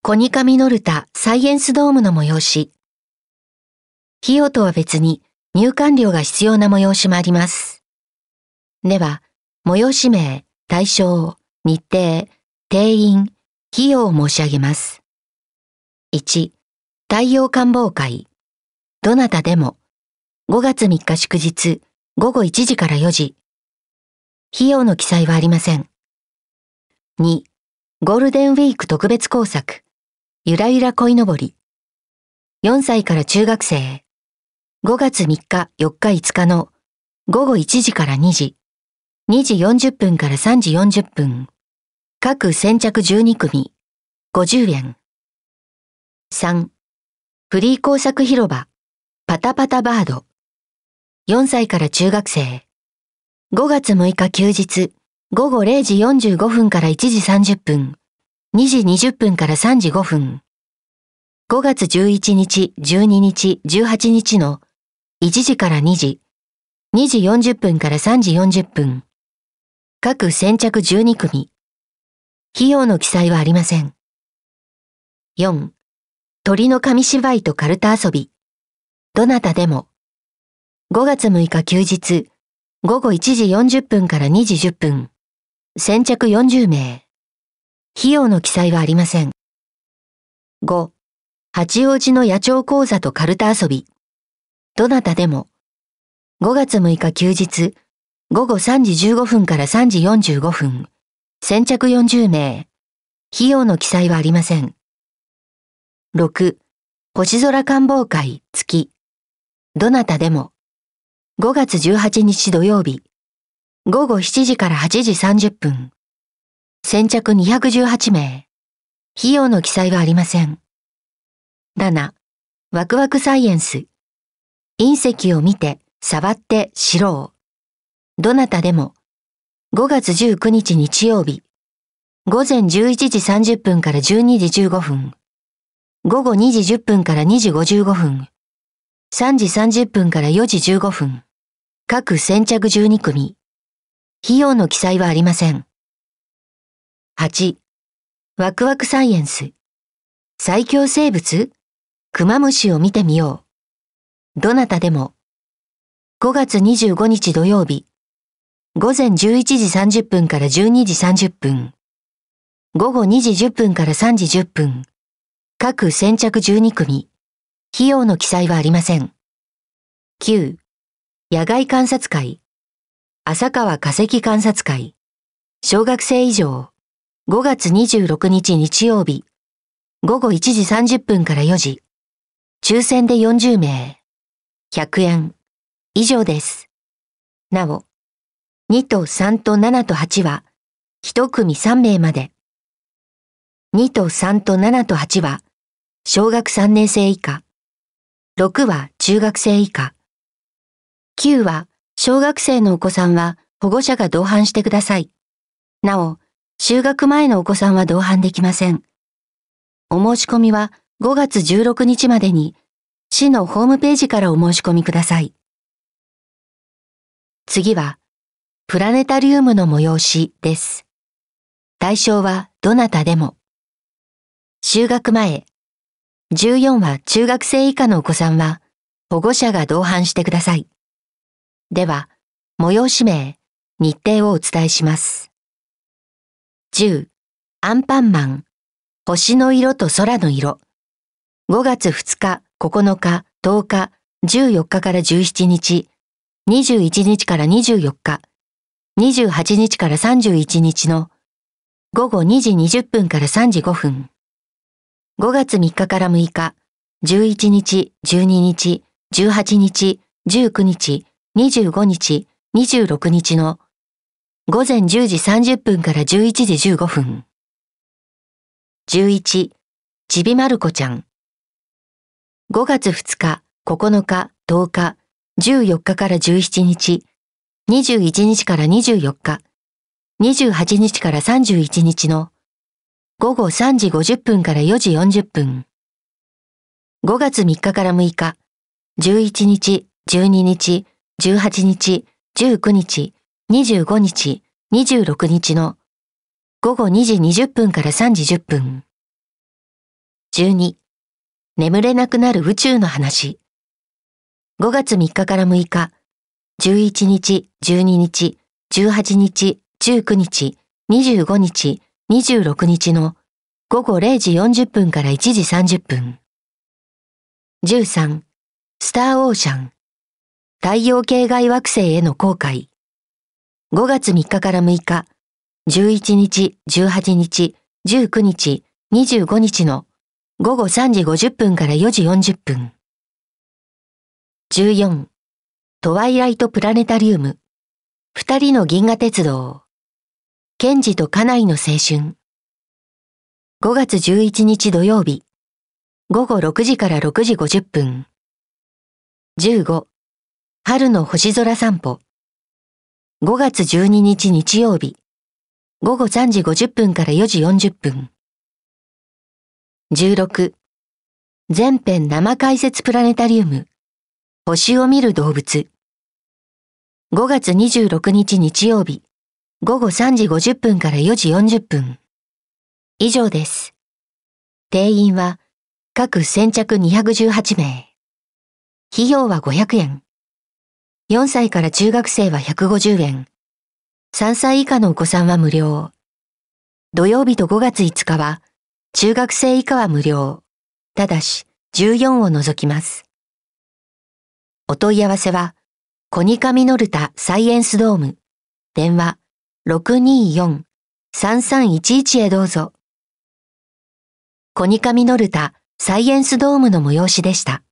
コニカミノルタサイエンスドームの催し。費用とは別に入館料が必要な催しもあります。では、催し名、対象、日程、定員、費用を申し上げます。1、太陽観望会。どなたでも、5月3日祝日、午後1時から4時。費用の記載はありません。2、ゴールデンウィーク特別工作。ゆらゆら鯉のぼり。4歳から中学生。5月3日、4日、5日の午後1時から2時。2時40分から3時40分。各先着12組。50円。3、フリー工作広場。パタパタバード。4歳から中学生。5月6日休日。午後0時45分から1時30分。2時20分から3時5分。5月11日、12日、18日の1時から2時。2時40分から3時40分。各先着12組。費用の記載はありません。4、鳥の紙芝居とカルタ遊び。どなたでも。5月6日休日。午後1時40分から2時10分。先着40名。費用の記載はありません。5、八王子の野鳥講座とカルタ遊び。どなたでも。5月6日休日。午後3時15分から3時45分。先着40名。費用の記載はありません。6、星空観望会月。どなたでも。5月18日土曜日。午後7時から8時30分。先着218名。費用の記載はありません。7、ワクワクサイエンス。隕石を見て、触って知ろう。どなたでも。5月19日日曜日。午前11時30分から12時15分。午後2時10分から2時55分。3時30分から4時15分。各先着12組。費用の記載はありません。8、ワクワクサイエンス。最強生物？クマムシを見てみよう。どなたでも。5月25日土曜日。午前11時30分から12時30分。午後2時10分から3時10分。各先着12組。費用の記載はありません。9、野外観察会。浅川化石観察会。小学生以上。5月26日日曜日。午後1時30分から4時。抽選で40名。100円。以上です。なお、2と3と7と8は、1組3名まで。2と3と7と8は、小学3年生以下。6は中学生以下。9は、小学生のお子さんは保護者が同伴してください。なお、就学前のお子さんは同伴できません。お申し込みは5月16日までに、市のホームページからお申し込みください。次は、プラネタリウムの催しです。対象はどなたでも。就学前。14は中学生以下のお子さんは、保護者が同伴してください。では、催し名、日程をお伝えします。10、アンパンマン、星の色と空の色。5月2日、9日、10日、14日から17日、21日から24日、28日から31日の午後2時20分から3時5分。5月3日から6日、11日、12日、18日、19日、25日、26日の午前10時30分から11時15分。11、ちびまる子ちゃん。5月2日、9日、10日、14日から17日、21日から24日、28日から31日の午後3時50分から4時40分。5月3日から6日、11日、12日、18日、19日、25日、26日の午後2時20分から3時10分。 12、眠れなくなる宇宙の話。5月3日から6日、11日、12日、18日、19日、25日、26日の午後0時40分から1時30分。13、スターオーシャン。太陽系外惑星への航海。5月3日から6日、11日、18日、19日、25日の午後3時50分から4時40分。14、トワイライトプラネタリウム。二人の銀河鉄道。ケンジとカナイの青春。5月11日土曜日。午後6時から6時50分。15、春の星空散歩。5月12日日曜日。午後3時50分から4時40分。16、全編生解説プラネタリウム。星を見る動物。5月26日日曜日。午後3時50分から4時40分。以上です。定員は各先着218名。費用は500円。4歳から中学生は150円。3歳以下のお子さんは無料。土曜日と5月5日は中学生以下は無料。ただし14を除きます。お問い合わせはコニカミノルタサイエンスドーム。電話624-3311へどうぞ。コニカミノルタサイエンスドームの催しでした。